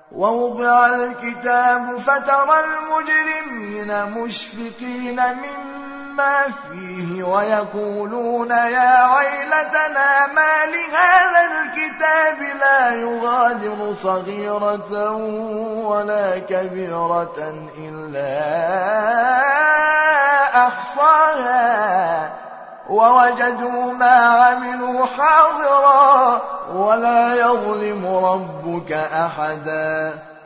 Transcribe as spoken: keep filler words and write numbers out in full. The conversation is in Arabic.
ووضع الكتاب فترى المجرمين مشفقين مما فيه ويقولون يا ويلتنا ما لهذا الكتاب لا يغادر صغيرة ولا كبيرة إلا أحصاها ووجدوا ما عملوا حاضرا ولا يظلم ربك أحدا